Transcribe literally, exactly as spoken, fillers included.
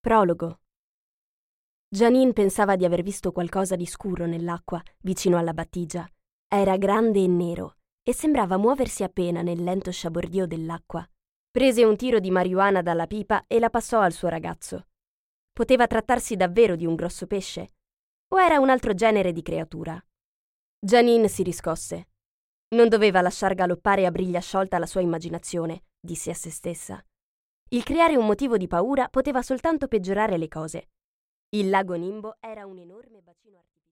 Prologo. Janine pensava di aver visto qualcosa di scuro nell'acqua vicino alla battigia. Era grande e nero e sembrava muoversi appena nel lento sciabordio dell'acqua. Prese un tiro di marijuana dalla pipa e la passò al suo ragazzo. Poteva trattarsi davvero di un grosso pesce? O era un altro genere di creatura? Janine si riscosse. Non doveva lasciar galoppare a briglia sciolta la sua immaginazione, disse a se stessa. Il creare un motivo di paura poteva soltanto peggiorare le cose. Il lago Nimbo era un enorme bacino artificiale.